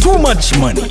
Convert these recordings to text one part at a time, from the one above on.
too much money.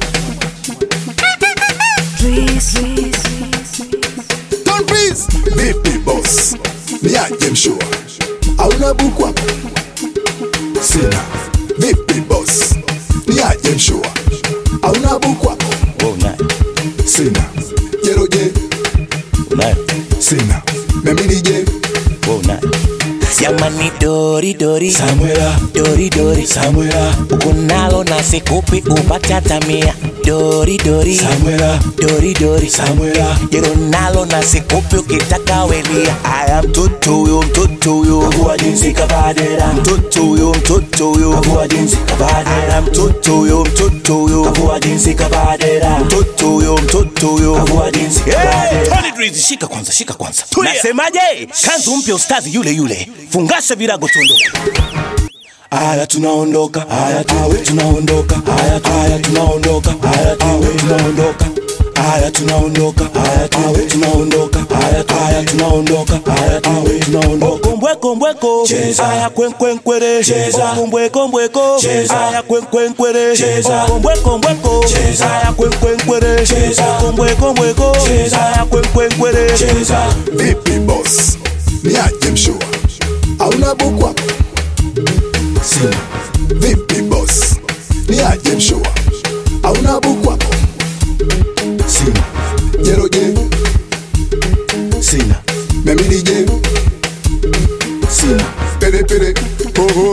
Don't please. VP boss. Ni aje mshua. Hauna buku hapo. Sina. VP boss. Ni aje mshua. Hauna buku hapo. Oh, nice. Sina. Jeroje. Nice. Sina. Memili je. Oh, nice. Jamani dori dori Samuela, dori dori Samuela, ukunalo na sikupi upata tamia dori dori Samuela, dori dori Samuela. Jero nalo na sikupi ukitaka welia. I am mtoto yo Kwa jinsi kabadera, mtoto yo kwa jinsi kabadera. I am mtoto yo Kwa jinsi kabadera, mtoto yo kwa jinsi Hey, kabadera. Tony Drizzy, shika kwanza. Nasemaje? Kanzu mpya ustadhi yule. Fungasha virago tuondoke. Aya tunaondoka, aya tunaondoka, aya tunaondoka, aya tunaondoka. Aya tunaondoka, aya tunaondoka, aya tunaondoka, aya tunaondoka. Kombweko Cheza. aya kwenkwere Cheza. kombweko Cheza. aya kwenkwere Cheza. kombweko Cheza. aya kwenkwere Cheza. kombweko Cheza. aya kwenkwere Cheza. VP boss. Ni aje mshua. Hauna buku hapo. Sina. VP boss. Ni aje mshua. Hauna buku hapo. Sina. Jeroje. Sina. Memili je. Sina. Pere. Ho.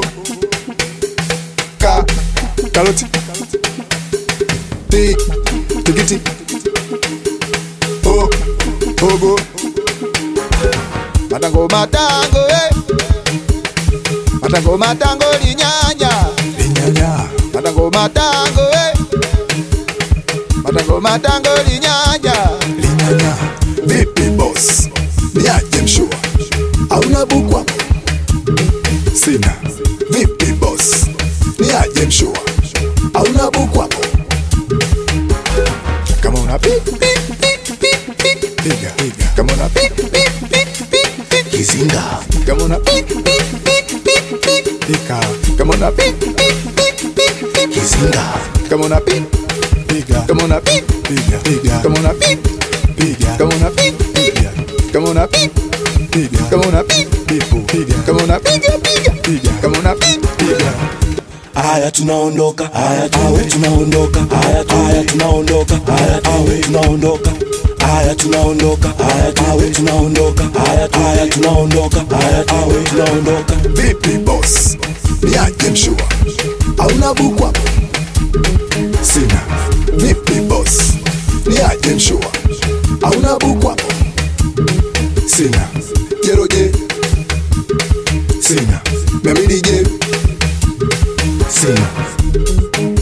Karoti. Tikiti. Hogo. Matango linyanya. Matango linyanya. VP boss. Ni aje mshua. Hauna buku hapo. Sina. VP boss. Ni aje mshua. Hauna buku hapo. Kama una piga. Kama una piga. Kizinga. Kama una piga. Kama una piga. Kizinga. Kama una piga. Kama una piga. Kama una piga. Kama una piga. Kama una piga. Kama una piga. Kama una piga. Kama una piga. Aya tunaondoka, aya tunaondoka, aya tunaondoka, aya tunaondoka. Aya tunaondoka, aya tunaondoka, aya tunaondoka, aya tunaondoka. VP boss. Ni aje mshua. Hauna buku hapo. Sina. VP boss. Ni aje mshua. Hauna buku hapo. Sina. Jeroje. Sina. Memili je. Sina.